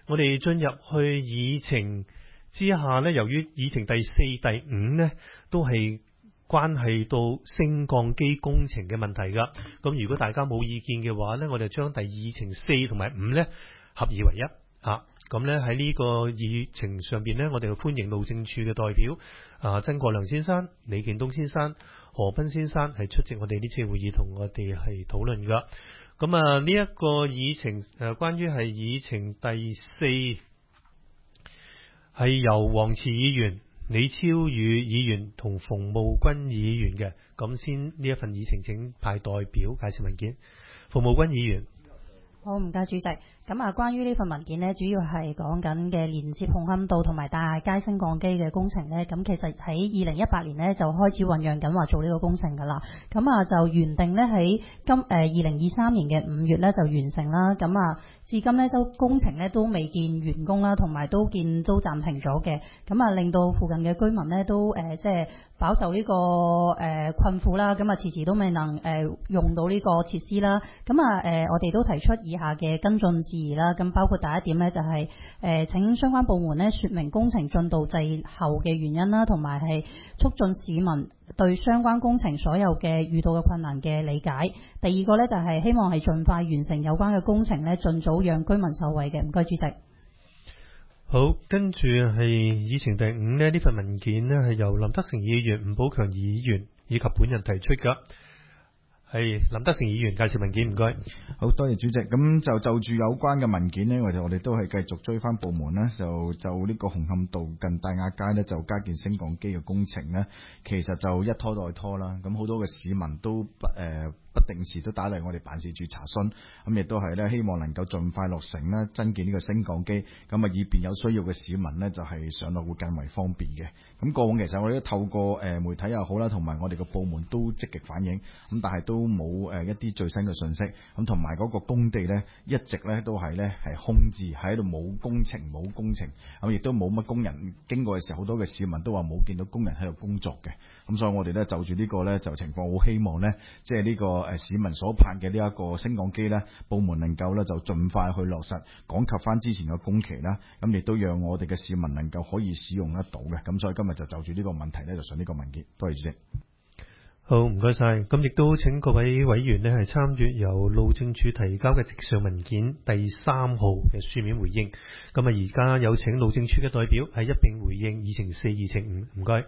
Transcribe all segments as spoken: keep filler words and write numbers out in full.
我哋進入去議程之下咧，由於議程第四、第五咧都係關係到升降機工程嘅問題噶。咁如果大家冇意見嘅話咧，我哋將第議程四同埋五咧合二為一啊。咁咧喺呢個議程上邊咧，我哋歡迎路政署嘅代表啊，曾國良先生、李健東先生、何斌先生係出席我哋呢次會議，同我哋係討論噶。咁啊，呢一個議程誒，關於係議程第四係由黃慈議員、李超宇議員同馮慕君議員嘅。咁先呢一份議程，請派代表介紹文件。馮慕君議員。 好，唔該主席。咁啊，關於呢份文件呢，主要係講緊嘅連接紅磡道同埋大亞街升降機嘅工程呢。咁其實喺二零一八年呢，就開始醖釀緊話做呢個工程噶啦。咁啊就原定呢，喺今誒二零二三年嘅五月呢就完成啦。咁啊至今呢，就工程呢都未見完工啦，同埋都見都暫停咗嘅。咁啊令到附近嘅居民呢都誒即係飽受呢個誒困苦啦。咁啊遲遲都未能誒用到呢個設施啦。咁啊誒我哋都提出以下嘅跟進事宜啦，咁包括第一點呢，就係、是、誒、呃、請相關部門呢說明工程進度滯後嘅原因啦，同埋係促進市民對相關工程所有嘅遇到嘅困難嘅理解。第二個呢，就係、是、希望係盡快完成有關嘅工程呢，盡早讓居民受惠嘅。唔該主席。 好，跟住係議程第五呢，呢份文件呢係由林德成議員、吳寶強議員以及本人提出㗎。係林德成議員介紹文件，唔該。 好多謝主席。咁就就住有關嘅文件呢，我哋我哋都係繼續追翻部門呢，就就呢個紅磡道近大亞街呢，就加建升降機嘅工程呢，其實就一拖再拖啦。咁好多嘅市民都不誒。呃不定時都打嚟我哋辦事處查詢，咁亦都係咧希望能夠盡快落成咧增建呢個升降機，咁啊以便有需要嘅市民呢就係上落會更為方便嘅。咁過往其實我哋都透過誒媒體又好啦，同埋我哋個部門都積極反映，咁但係都冇誒一啲最新嘅信息，咁同埋嗰個工地呢，一直咧都係咧係空置喺度，冇工程冇工程，咁亦都冇乜工人經過嘅時候，好多嘅市民都話冇見到工人喺度工作嘅。咁所以我哋咧就住呢個咧就情況，好希望呢，即係呢個誒市民所盼嘅呢一個升降機呢，部門能夠咧就盡快去落實，趕及翻之前嘅工期啦。咁亦都讓我哋嘅市民能夠可以使用得到嘅。咁所以今日就就住呢個問題呢，就上呢個文件。多謝主席。 好，唔該晒。咁亦都請各位委員呢係參閱由路政署提交嘅直上文件第三號嘅書面回應。咁啊，而家有請路政署嘅代表係一併回應議程四、議程五。唔該。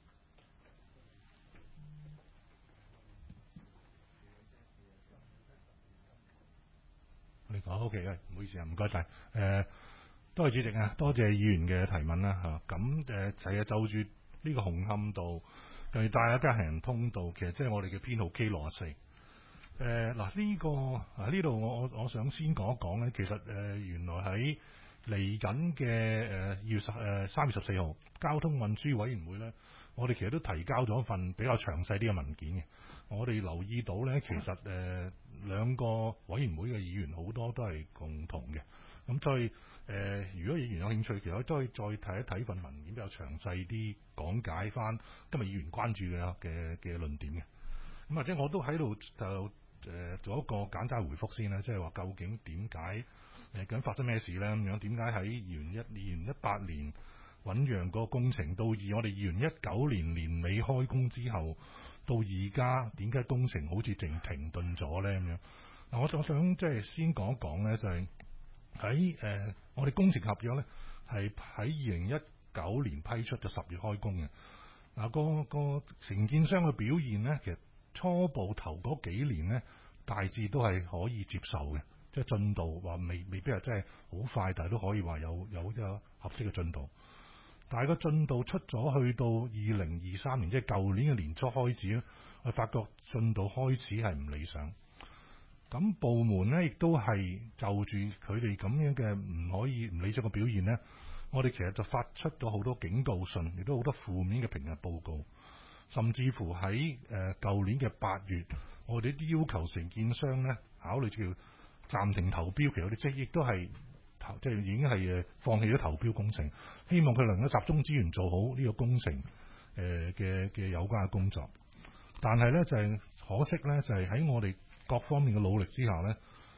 你講 OK 嘅，唔好意思啊，唔該晒。誒、呃，多謝主席啊，多謝議員嘅提問啦嚇。咁誒就係就住呢個紅磡道對大亞街行人通道，其實即係我哋嘅編號 K 六十四。誒嗱呢個啊呢度我我我想先講一講咧，其實誒、呃、原來喺嚟緊嘅誒二月十誒三月十四號交通運輸委員會咧，我哋其實都提交咗一份比較詳細啲嘅文件嘅。我哋留意到咧，其實誒、呃、兩個委員會嘅議員好多都係共同嘅。咁所以誒、呃，如果議員有興趣，其實都可以再睇一睇份文件比較詳細啲，講解翻今日議員關注嘅嘅嘅論點嘅。咁或者我都喺度就誒、呃、做一個簡單回覆先啦，即係話究竟點解誒究竟發生咩事咧？咁樣點解喺二零一二零一八年醞釀個工程，到而我哋二零一九年年尾開工之後，到而家點解工程好似淨停頓咗咧？咁樣嗱，我想想即係先講一講咧，就係喺誒我哋工程合約咧，係喺二零一九年批出，就十月開工嘅。嗱，個個承建商嘅表現咧，其實初步頭嗰幾年咧，大致都係可以接受嘅，即係進度話未未必係真係好快，但係都可以話有有一個合適嘅進度。但係個進度出咗去到二零二三年，即係舊年嘅年初開始咧，我發覺進度開始係唔理想。咁部門咧亦都係就住佢哋咁樣嘅唔可以唔理想嘅表現咧，我哋其實就發出咗好多警告信，亦都好多負面嘅評核報告，甚至乎喺誒舊年嘅八月，我哋都要求承建商咧考慮叫暫停投標，其實我哋即係亦都係投即係已經係誒放棄咗投標工程，希望佢能夠集中資源做好呢個工程誒嘅嘅有關嘅工作。但係咧就係、是、可惜咧，就係、是、喺我哋各方面嘅努力之下咧，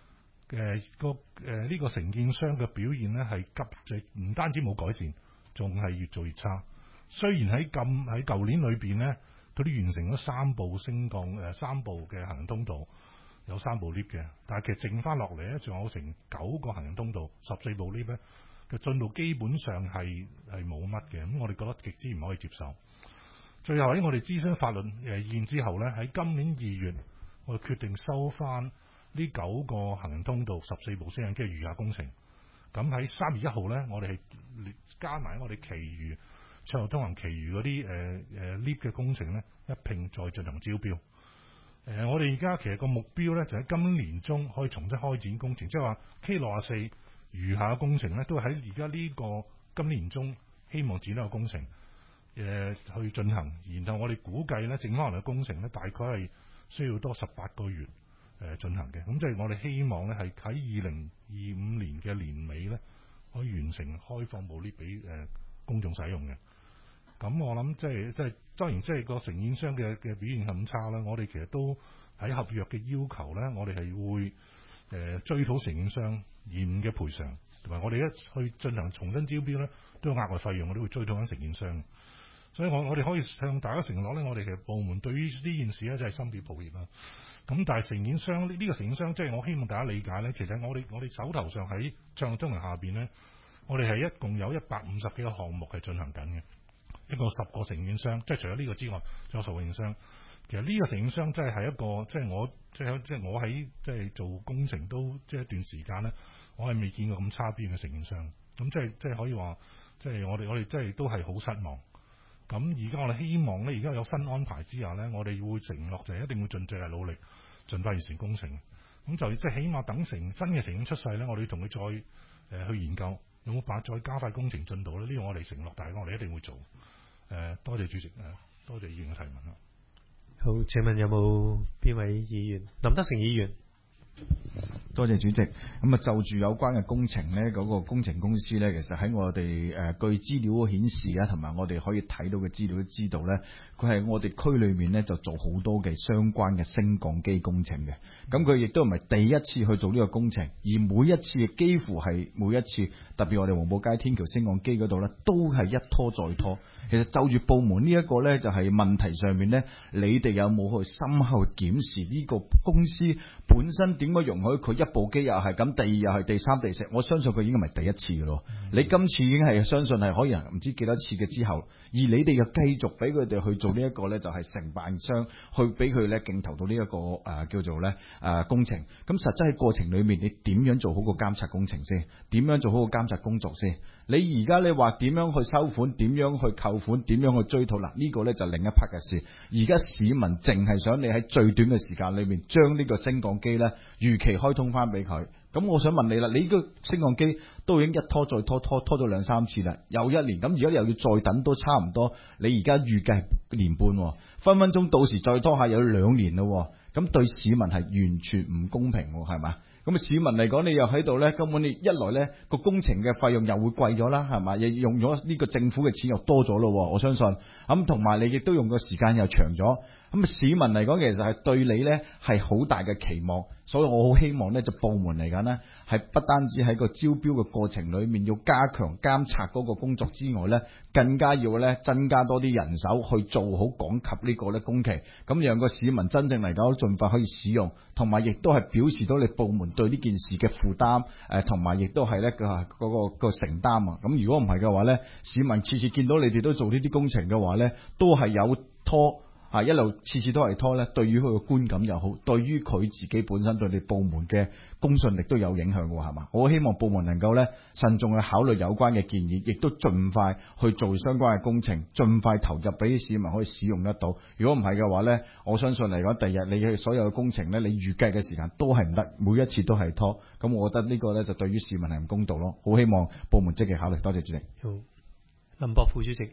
誒個誒呢個承建商嘅表現咧係急，就唔單止冇改善，仲係越做越差。雖然喺咁喺舊年裏邊咧，佢都完成咗三部升降誒、呃、三部嘅行人通道，有三部 lift 嘅，但係其實剩翻落嚟咧，仲有成九個行人通道，十四部 lift 咧嘅進度基本上係係冇乜嘅。咁我哋覺得極之唔可以接受。最後喺我哋諮詢法律誒意見之後咧，喺今年二月，我哋決定收翻呢九個行人通道、十四部升降機嘅餘下工程。咁喺三月一號咧，我哋係加埋我哋其餘暢道通行其餘嗰啲誒誒 lift 嘅工程咧，一併再進行招標。誒、呃，我哋而家其實個目標咧，就喺今年年中可以重新開展工程，即係話 K 六十四餘下嘅工程咧，都喺而家呢個今年年中希望展開個工程誒、呃、去進行。然後我哋估計咧，剩翻嚟嘅工程咧，大概係需要多十八個月誒進行嘅。咁即係我哋希望咧，係喺二零二五年嘅年尾咧，可以完成開放部 lift 俾誒公眾使用嘅。咁我諗即係即係當然即係個承建商嘅嘅表現咁差啦，我哋其實都喺合約嘅要求咧，我哋係會誒、呃、追討承建商現嘅賠償，同埋我哋一去進行重新招標咧，都有額外費用，我哋會追討緊承建商。所以我我哋可以向大家承諾咧，我哋其實部門對於呢件事咧真係深表抱歉啦。咁但係承建商呢、呢個承建商即係我希望大家理解咧，其實我哋我哋手頭上喺暢道通行下邊咧，我哋係一共有一百五十幾個項目係進行緊嘅。一個十個承建商，即係除咗呢個之外，仲有十個承建商。其實呢個承建商真係係一個，即係我即係即係我喺即係做工程都即係一段時間咧，我係未見過咁差邊嘅承建商。咁即係即係可以話，即係我哋我哋即係都係好失望。咁而家我哋希望咧，而家有新安排之下咧，我哋會承諾就係一定會盡最大努力，盡快完成工程。咁就即係起碼等成新嘅承建出世咧，我哋同佢再誒、呃、去研究有冇辦法再加快工程進度咧。呢、這個我哋承諾，大家我哋一定會做。誒、呃，多謝主席，誒，多謝議員嘅提問啦。 好，請問有冇邊位議員？林德成議員。 多謝主席。咁啊，就住有關嘅工程呢，嗰、那個工程公司呢，其實喺我哋誒、呃、據資料顯示啊，同埋我哋可以睇到嘅資料都知道呢，佢係我哋區裏面呢就做好多嘅相關嘅升降機工程嘅。咁佢亦都唔係第一次去做呢個工程，而每一次幾乎係每一次，特別我哋黃埔街天橋升降機嗰度呢，都係一拖再拖。其實就住部門呢一個呢，就係、是、問題上面呢，你哋有冇去深刻檢視呢個公司本身點解容許佢一部機又係咁，第二又係第三、第四？我相信佢已經唔係第一次嘅咯。嗯、你今次已經係相信係可以唔知幾多次嘅之後，而你哋又繼續俾佢哋去做呢一個呢，就係、是、承辦商去俾佢呢競投到呢、這、一個誒、呃、叫做呢誒、呃、工程。咁實際喺過程裡面，你點樣做好個監察工程先？點樣做好個監察工作先？你而家你話點樣去收款？點樣去扣款？點樣去追討？嗱，呢個呢就另一 part 嘅事。而家市民淨係想你喺最短嘅時間裏面將呢個升降機呢如期開通翻俾佢。咁我想問你啦，你呢個升降機都已經一拖再拖，拖拖咗兩三次啦，又一年。咁而家又要再等都差唔多。你而家預計年半，分分鐘到時再拖下有兩年咯。咁對市民係完全唔公平，係嘛？咁啊，市民嚟講，你又喺度咧，根本你一來咧個工程嘅費用又會貴咗啦，係嘛？又用咗呢個政府嘅錢又多咗咯，我相信。咁同埋你亦都用個時間又長咗。咁啊，市民嚟講，其實係對你咧係好大嘅期望，所以我好希望咧就部門嚟緊呢，係不單止喺個招標嘅過程裏面要加強監察嗰個工作之外咧，更加要咧增加多啲人手去做好趕及呢個咧工期，咁讓個市民真正嚟講盡快可以使用，同埋亦都係表示到你部門對呢件事嘅負擔，誒同埋亦都係咧個嗰個個承擔啊。咁如果唔係嘅話咧，市民次次見到你哋都做呢啲工程嘅話咧，都係有拖。啊！一路次次都係拖咧，對於佢嘅觀感又好，對於佢自己本身對你部門嘅公信力都有影響嘅，係嘛？我希望部門能夠咧慎重去考慮有關嘅建議，亦都盡快去做相關嘅工程，盡快投入俾市民可以使用得到。如果唔係嘅話咧，我相信嚟講，第日你嘅所有嘅工程咧，你預計嘅時間都係唔得，每一次都係拖。咁我覺得呢個咧就對於市民係唔公道咯。好希望部門積極考慮。多謝主席。 好，林博副主席。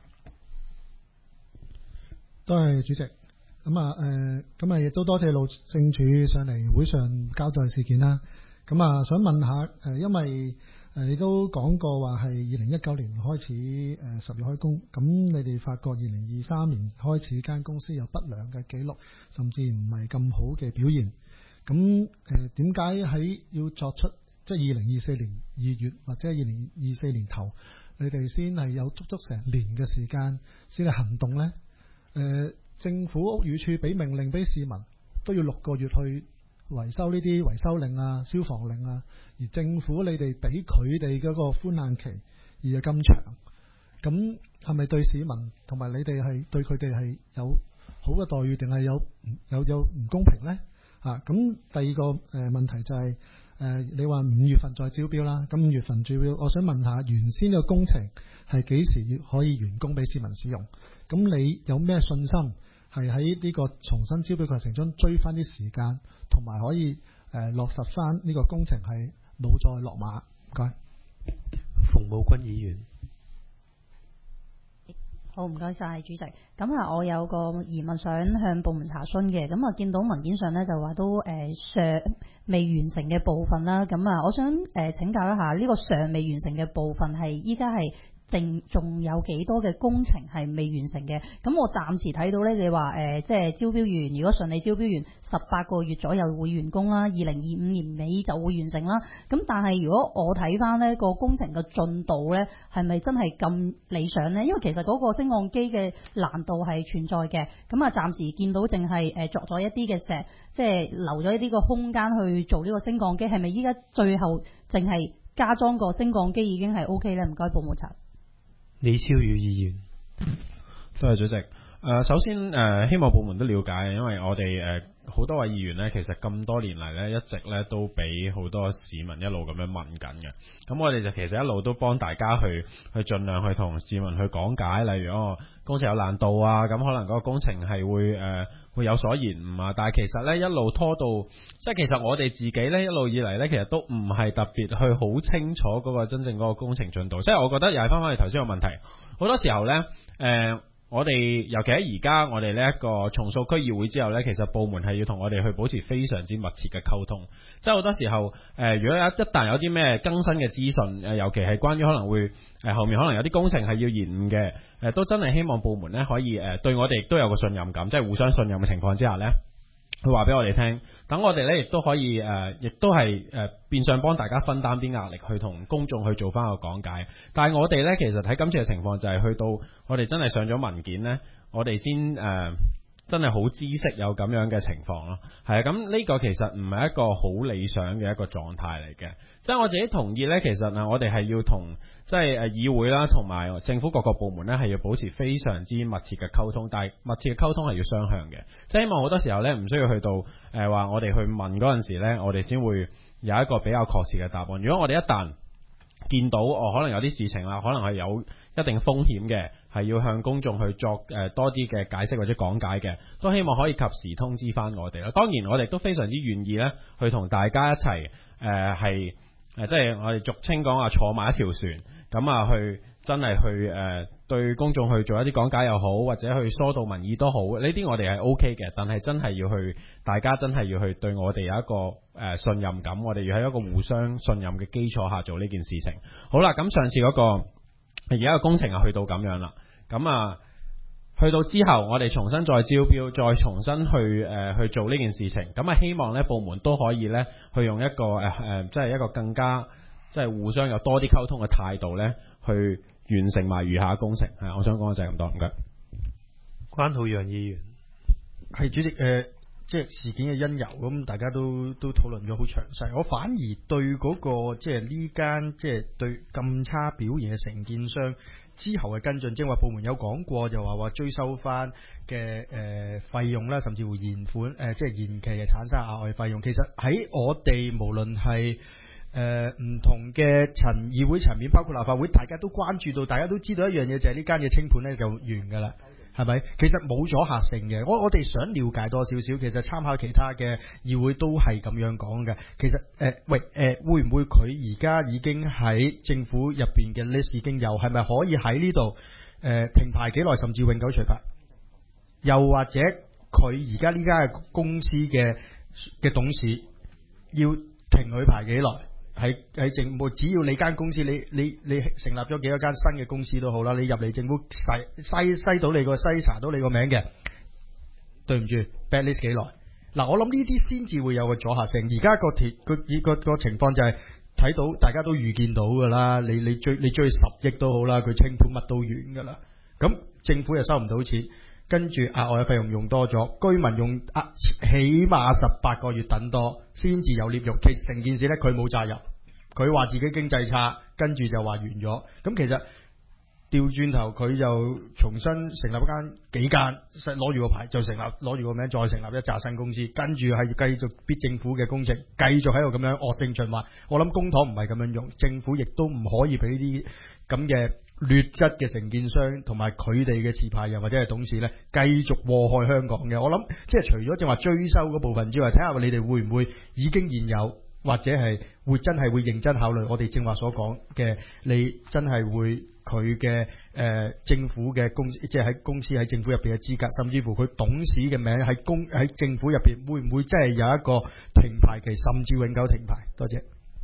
多謝主席，咁啊誒，咁啊亦都多謝路政署上嚟會上交代事件啦。咁啊，想問下誒，因為誒你都講過話係二零一九年開始誒十月開工，咁你哋發覺二零二三年開始間公司有不良嘅記錄，甚至唔係咁好嘅表現。 咁誒點解喺要作出即係二零二四年二月或者二零二四年頭，你哋先係有足足成年嘅時間先係行動呢？誒、呃，政府屋宇署俾命令俾市民都要六個月去維修呢啲維修令啊、消防令啊，而政府你哋俾佢哋嗰個寬限期而係咁長，咁係咪對市民同埋你哋係對佢哋係有好嘅待遇，定係有有有唔公平呢？啊，咁第二個誒、呃、問題就係、是、誒、呃、你話五月份再招標啦，咁五月份招標，我想問下原先呢個工程係幾時可以完工俾市民使用？咁你有咩信心係喺呢個重新招標過程中追翻啲時間，同埋可以誒、呃、落實翻呢個工程係冇再落馬？唔該。 馮武君議員。 好，唔該晒主席。咁啊，我有個疑問想向部門查詢嘅。咁啊，見到文件上咧就話都誒尚未完成嘅部分啦。咁啊，我想誒請教一下，呢個尚未完成嘅部分係依家係淨仲有幾多嘅工程係未完成嘅？咁我暫時睇到咧，你話誒即係招標完，如果順利招標完，十八個月左右會完工啦，二零二五年尾就會完成啦。咁但係如果我睇翻呢個工程嘅進度咧，係咪真係咁理想呢？因為其實嗰個升降機嘅難度係存在嘅。咁啊，暫時見到淨係誒作咗一啲嘅石，即係留咗一啲個空間去做呢個升降機，係咪依家最後淨係加裝個升降機已經係 O K 咧？唔該，部門查。 李超宇議員。 多謝主席。誒、呃，首先誒、呃，希望部門都了解，因為我哋誒好多位議員呢，其實咁多年嚟呢，一直呢都俾好多市民一路咁樣問緊嘅。咁我哋就其實一路都幫大家去去盡量去同市民去講解，例如哦工程有難度啊，咁可能嗰個工程係會誒、呃、會有所延誤啊。但係其實呢，一路拖到，即係其實我哋自己呢，一路以嚟呢，其實都唔係特別去好清楚嗰個真正嗰個工程進度。即係我覺得又係翻返去頭先個問題，好多時候呢。誒、呃。我哋尤其喺而家我哋呢一個重塑區議會之後呢，其實部門係要同我哋去保持非常之密切嘅溝通。即係好多時候，誒、呃，如果有一旦有啲咩更新嘅資訊，誒、呃，尤其係關於可能會誒、呃、後面可能有啲工程係要延誤嘅，誒、呃，都真係希望部門呢可以誒、呃、對我哋亦都有個信任感，即係互相信任嘅情況之下呢，佢話俾我哋聽，等我哋呢亦都可以誒，亦、呃、都係誒、呃、變相幫大家分擔啲壓力，去同公眾去做翻個講解。但係我哋呢，其實喺今次嘅情況就係去到我哋真係上咗文件呢，我哋先誒、呃、真係好知悉有咁樣嘅情況咯。係啊，咁呢個其實唔係一個好理想嘅一個狀態嚟嘅。即係我自己同意呢，其實啊，我哋係要同即係誒議會啦，同埋政府各個部門呢，係要保持非常之密切嘅溝通。但係密切嘅溝通係要雙向嘅，即係希望好多時候呢，唔需要去到誒話、呃、我哋去問嗰陣時呢，我哋先會有一個比較確切嘅答案。如果我哋一旦見到哦，可能有啲事情啦，可能係有一定風險嘅，係要向公眾去作誒、呃、多啲嘅解釋或者講解嘅，都希望可以及時通知翻我哋啦。當然我哋都非常之願意呢，去同大家一齊誒係誒，即係我哋俗稱講話坐埋一條船，咁啊去真係去誒、呃、對公眾去做一啲講解又好，或者去疏導民意都好，呢啲我哋係 O K 嘅。但係真係要去，大家真係要去對我哋有一個誒、呃、信任感，我哋要喺一個互相信任嘅基礎下做呢件事情。好啦，咁上次嗰、那個而家個工程啊去到咁樣啦，咁啊去到之後，我哋重新再招標，再重新去誒、呃、去做呢件事情。咁啊希望呢部門都可以呢去用一個誒誒、呃，即係一個更加即係互相有多啲溝通嘅態度呢去完成埋餘下工程。係，我想講嘅就係咁多，唔該。 關浩洋議員。 係主席，誒、呃，即係事件嘅因由，咁大家都都討論咗好詳細。我反而對嗰、那個即係呢間即係對咁差表現嘅承建商之後嘅跟進，即係話部門有講過，就話話追收翻嘅誒費用啦，甚至乎延款誒、呃，即係延期嘅產生額外費用。其實喺我哋無論係誒唔同嘅層議會層面，包括立法會，大家都關注到，大家都知道一樣嘢，就係呢間嘅清盤呢就完㗎啦。係咪？其實冇阻嚇性嘅。我我哋想了解多少少，其實參考其他嘅議會都係咁樣講嘅。其實誒、呃，喂誒、呃，會唔會佢而家已經喺政府入邊嘅 list 已經有？係咪可以喺呢度誒停牌幾耐，甚至永久除牌？又或者佢而家呢間公司嘅嘅董事要停佢牌幾耐？喺喺政府，只要你間公司，你你你成立咗幾多間新嘅公司都好啦，你入嚟政府篩篩篩到你個篩查到你個名嘅，對唔住 bad list 幾耐？ 嗱，我諗呢啲先至會有個阻嚇性。而家個條個個個情況就係睇到大家都預見到㗎啦，你你追你追十億都好啦，佢清盤乜都完㗎啦。咁政府又收唔到錢，跟住額外嘅費用用多咗，居民用啊起碼十八個月等多先至有 lift 用。其實成件事咧佢冇責任，佢話自己經濟差，跟住就話完咗。咁其實調轉頭佢就重新成立一間幾間，攞住個牌就成立，攞住個名再成立一紮新公司，跟住係繼續逼政府嘅工程，繼續喺度咁樣惡性循環。我諗公帑唔係咁樣用，政府亦都唔可以俾呢啲咁嘅劣質嘅承建商同埋佢哋嘅持牌人或者係董事咧，繼續禍害香港嘅。我諗即係除咗正話追收嗰部分之外，睇下你哋會唔會已經現有，或者係會真係會認真考慮我哋正話所講嘅，你真係會佢嘅誒政府嘅公司，即係喺公司喺政府入邊嘅資格，甚至乎佢董事嘅名喺公喺政府入邊，會唔會真係有一個停牌期，甚至永久停牌？多謝。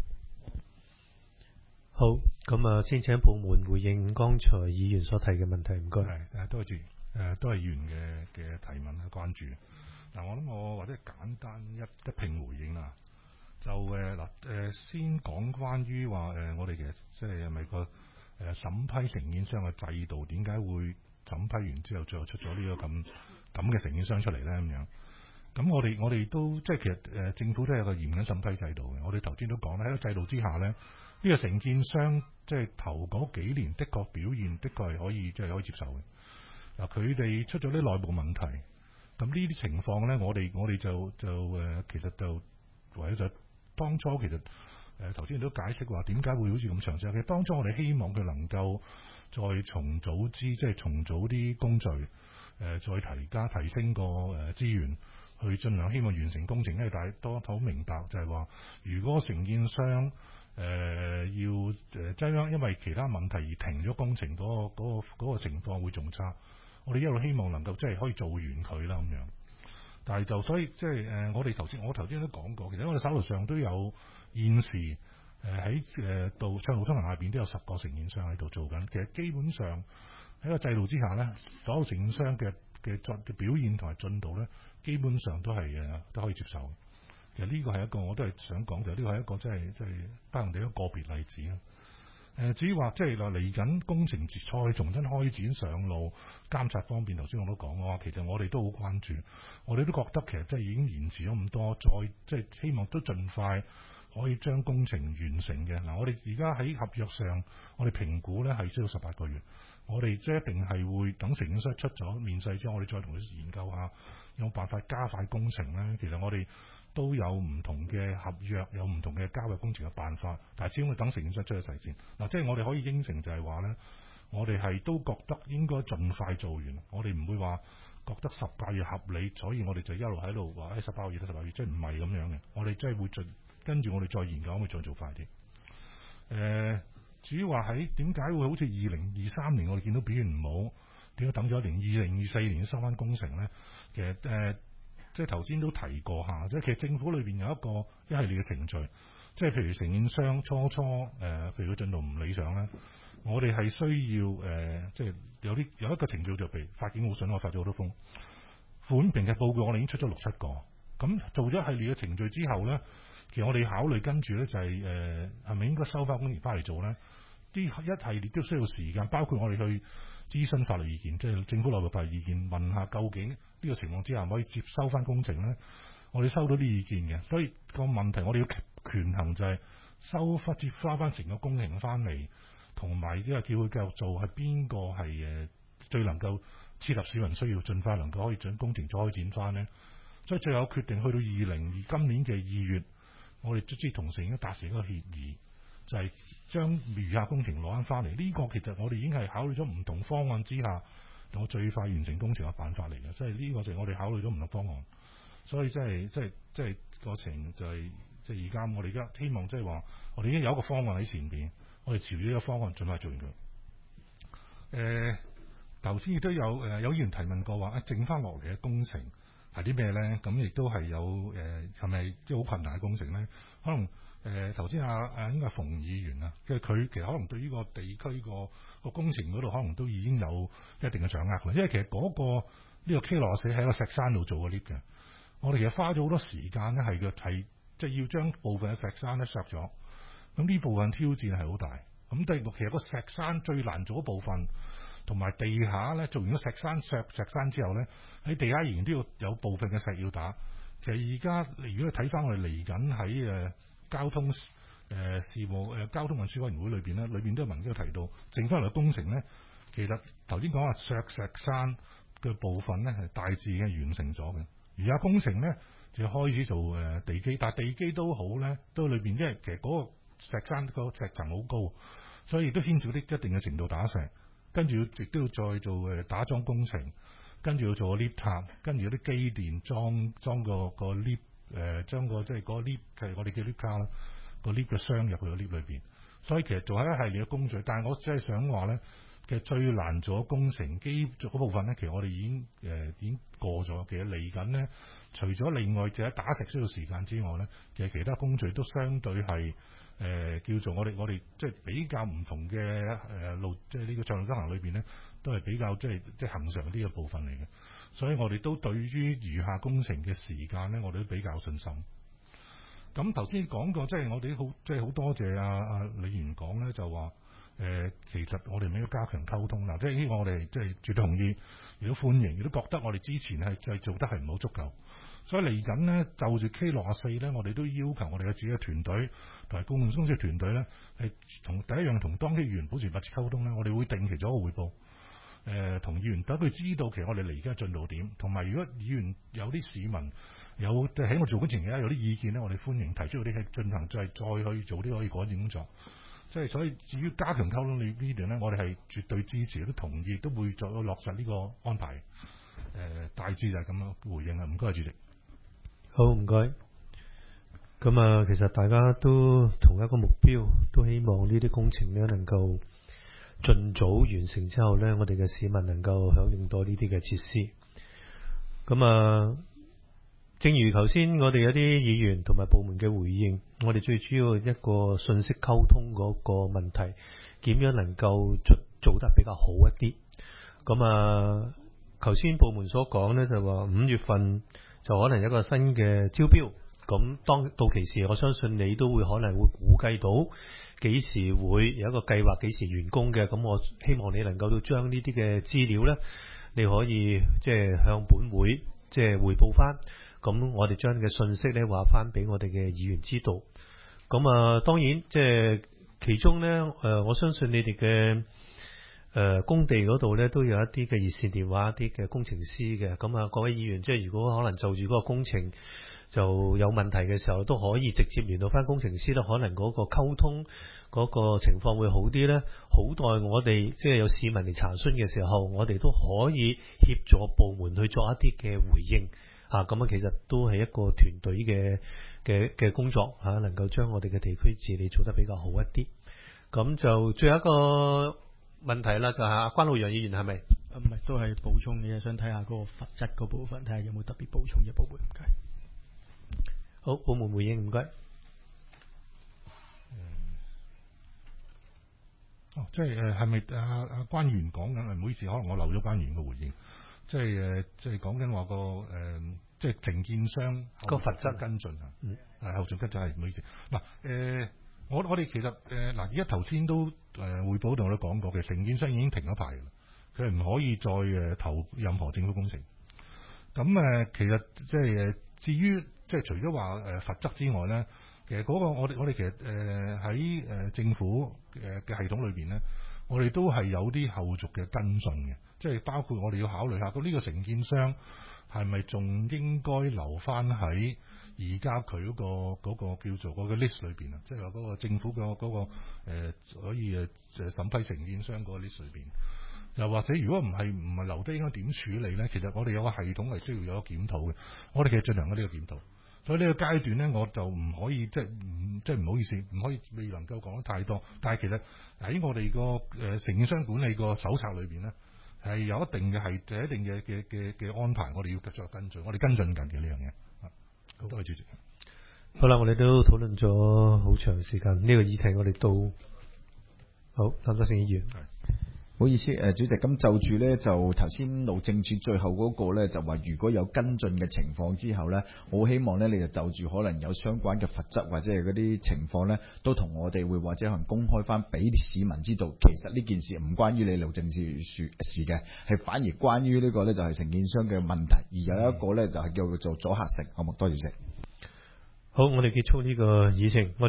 好，咁啊，先請部門回應剛才議員所提嘅問題，唔該。 係，多謝誒，都係議員嘅嘅提問啊，關注。嗱，我諗我或者簡單一一併回應啦。就誒嗱誒，先講關於話誒，我哋其實即係係咪個誒審批承建商嘅制度，點解會審批完之後，最後出咗呢個咁咁嘅承建商出嚟咧？咁樣，咁我哋我哋都即係其實誒政府都有個嚴謹審批制度嘅。我哋頭先都講啦，喺個制度之下咧，呢、呢個承建商即係頭嗰幾年的確表現的確係可以即係可以接受嘅。嗱，佢哋出咗啲內部問題，咁呢啲情況咧，我哋我哋就就誒其實就唯有就。當初其實誒頭先都解釋話點解會好似咁長時間。其實當初我哋希望佢能夠再重組資，即係重組啲工序，誒、呃、再提加提升個誒資源，去盡量希望完成工程。因為大家都好明白就係話，如果承建商誒、呃、要誒即係因為其他問題而停咗工程，嗰、嗰個嗰、嗰個情況會仲差。我哋一路希望能夠即係可以做完佢啦咁樣。但係就所以即係誒，我哋頭先我頭先都講過，其實我哋手頭上都有現時誒喺誒道暢道通行下邊都有十個承建商喺度做緊。其實基本上喺個制度之下咧，所有承建商嘅嘅進嘅表現同埋進度咧，基本上都係誒都可以接受。其實呢個係一個我都係想講，就呢個係一個即係即係不幸地一個個別例子啦。誒至於話即係嚟緊工程再重新開展上路監察方面，頭先我都講過，其實我哋都好關注，我哋都覺得其實即係已經延遲咗咁多，再即係希望都盡快可以將工程完成嘅。嗱，我哋而家喺合約上，我哋評估咧係需要十八個月，我哋即係一定係會等承建商出咗面世之後，我哋再同佢研究下有冇辦法加快工程咧。其實我哋都有唔同嘅合約，有唔同嘅交嘅工程嘅辦法，但係始終要等承建商出咗世先。嗱，即係我哋可以應承就係話咧，我哋係都覺得應該盡快做完，我哋唔會話覺得十八月合理，所以我哋就一路喺度話誒十八個月到十八月，即係唔係咁樣嘅。我哋即係會盡跟住我哋再研究，可唔可以再做快啲？誒、呃，至於話喺點解會好似二零二三年我哋見到表現唔好，點解等咗一年二零二四年收翻工程咧？其實誒。呃即係頭先都提過下，即係其實政府裏邊有一個一系列嘅程序，即係譬如承建商初初誒、呃，譬如佢進度唔理想咧，我哋係需要誒、呃，即係有啲有一個程序就譬如發展好順，我發咗好多風款評嘅報告，我哋已經出咗六七個，咁做咗一系列嘅程序之後咧，其實我哋考慮跟住咧就係誒係咪應該收翻工程翻嚟做咧？啲一系列都需要時間，包括我哋去諮詢法律意見，即係政府內部法律意見，問下究竟呢個情況之下可以接收翻工程咧？我哋收到啲意見嘅，所以個問題我哋要權衡就係收翻接翻翻成個工程翻嚟，同埋因為叫佢繼續做係邊個係誒最能夠切合市民需要，盡快能夠可以將工程再開展翻咧？所以最後決定去到二零二今年嘅二月，我哋卒之同承已經達成一個協議。就係將餘下工程攞翻翻嚟，呢、這個其實我哋已經係考慮咗唔同方案之下，用最快完成工程嘅辦法嚟嘅，所以呢個就係我哋考慮咗唔同方案。所以即係即係即係過程就係即係而家我哋而家希望即係話，我哋已經有一個方案喺前邊，我哋朝住呢個方案盡快做完佢。誒頭先亦都有誒有議員提問過話，啊剩翻落嚟嘅工程係啲咩咧？咁亦都係有誒係咪即係好困難嘅工程咧？可能。誒頭先阿阿應該係馮議員啊，即係佢其實可能對呢個地區個個工程嗰度可能都已經有一定嘅掌握啦。因為其實嗰、那個呢、這個 K 六四喺個石山度做個 lift 嘅， 我哋其實花咗好多時間咧，係嘅係即係要將部分嘅石山咧削咗。咁呢部分挑戰係好大。咁第其實個石山最難做一部分，同埋地下咧做完咗石山削石山之後咧，喺地下仍然都要有部分嘅石要打。其實而家如果睇翻我哋嚟緊喺誒交通誒、呃、事務誒、呃、交通運輸委員會裏邊咧，裏邊都有文件提到，剩翻嚟嘅工程咧，其實頭先講話削石山嘅部分咧係大致已經完成咗嘅。而家工程咧就開始做誒地基，但係地基都好咧，都裏邊因為其實嗰個石山個石層好高，所以亦都牽涉啲一定嘅程度打石，跟住亦都要再做誒打樁工程。跟住要做個 lift 塔，跟住有啲機電裝裝個個 lift，誒將個即係嗰個 lift 係我哋叫 lift 卡啦，個 lift 嘅箱入去個 lift 裏邊。所以其實做一系列嘅工序，但係我真係想話咧，其實最難做嘅工程基嗰部分咧，其實我哋已經誒、呃、已經過咗。其實嚟緊咧，除咗另外就係打石需要時間之外咧，其實其他工序都相對係誒、呃、叫做我哋我哋即係比較唔同嘅誒路，即係呢個長路執行裏邊咧。都係比較即係即係恆常啲嘅部分嚟嘅，所以我哋都對於餘下工程嘅時間咧，我哋都比較有信心。咁頭先講過，即係我哋好即係好多謝阿阿李議員講咧，就話誒、呃，其實我哋應該加強溝通啦。即係呢個我哋即係絕對同意，亦都歡迎，亦都覺得我哋之前係就係做得係唔好足夠。所以嚟緊咧，就住 K 六十四咧，我哋都要求我哋嘅自己嘅團隊同埋公共公司嘅團隊咧，係同第一樣同當區議員保持密切溝通咧，我哋會定期做一個匯報。誒同、呃、議員等佢知道其實我哋嚟而家進度點，同埋如果議員有啲市民有即係喺我做工程嘅有啲意見咧，我哋歡迎提出嗰啲係進行再再去做啲可以改善工作。即係所以至於加強溝通呢呢段咧，我哋係絕對支持，都同意，都會再落實呢個安排。誒、呃、大致就係咁樣回應啦。唔該，主席。 好，唔該。咁啊，其實大家都同一個目標，都希望呢啲工程咧能夠盡早完成之後呢，我哋嘅市民能夠享用到呢啲嘅設施。咁啊，正如頭先我哋有啲議員同埋部門嘅回應，我哋最主要一個信息溝通嗰個問題，點樣能夠做做得比較好一啲？咁啊，頭先部門所講呢，就話五月份就可能有一個新嘅招標。咁當到其時，我相信你都會可能會估計到幾時會有一個計劃，幾時完工嘅。咁我希望你能夠都將呢啲嘅資料呢，你可以即係向本會即係匯報翻。咁我哋將嘅信息呢話翻俾我哋嘅議員知道。咁啊，當然即係其中呢，誒，我相信你哋嘅誒工地嗰度呢都有一啲嘅熱線電話，一啲嘅工程師嘅。咁啊，各位議員即係如果可能就住嗰個工程就有問題嘅時候，都可以直接聯絡翻工程師啦。可能嗰個溝通嗰個情況會好啲呢。好待我哋即係有市民嚟查詢嘅時候，我哋都可以協助部門去做一啲嘅回應。啊，咁啊，其實都係一個團隊嘅嘅嘅工作嚇、啊，能夠將我哋嘅地區治理做得比較好一啲。咁就最後一個問題啦，就係、是、阿關浩洋議員係咪？ 唔係，都係補充嘅，想睇下嗰個罰則嗰部分，睇下有冇特別補充嘅部分。唔該。 好，部門回應，唔該。 哦，即係誒係咪阿阿關員講緊？唔好意思，可能我漏咗關員嘅回應。即係誒，即係講緊話個誒，即係承建商個罰則跟進啊。嗯。係後續跟進係唔好意思。嗱誒，我我哋其實誒嗱，而家頭先都誒匯報同我哋講過嘅，承建商已經停咗牌㗎啦，佢係唔可以再誒投任何政府工程。咁誒，其實即係誒，至於即係除咗話誒罰則之外咧，其實嗰個我哋我哋其實誒喺誒政府誒嘅系統裏邊咧，我哋都係有啲後續嘅跟進嘅，即係包括我哋要考慮下，咁呢個承建商係咪仲應該留翻喺而家佢嗰個嗰個叫做嗰個 list 裏邊啊？即係話嗰個政府嘅嗰個誒可以誒誒審批承建商嗰個 list 裏邊。又或者如果唔係唔係留低，應該點處理咧？其實我哋有個系統係需要有個檢討嘅，我哋其實進行咗呢個檢討。所以呢個階段咧，我就唔可以即係唔即係唔好意思，唔可以未能夠講得太多。但係其實喺我哋個誒承建商管理個手冊裏邊咧，係有一定嘅係就一定嘅嘅嘅嘅安排，我哋要繼續跟進，我哋跟進緊嘅呢樣嘢。好，多謝主席。 好啦，我哋都討論咗好長時間呢個議題，我哋到好，林德成議員。 唔好意思，誒主席，咁就住咧就頭先路政署最後嗰個咧就話，如果有跟進嘅情況之後咧，我希望咧你就就住可能有相關嘅罰則或者係嗰啲情況咧，都同我哋會或者可能公開翻俾市民知道，其實呢件事唔關於你路政署事嘅，係反而關於呢個咧就係承建商嘅問題，而有一個咧就係叫做阻嚇性，好冇？多謝主席。 好，我哋結束呢個議程。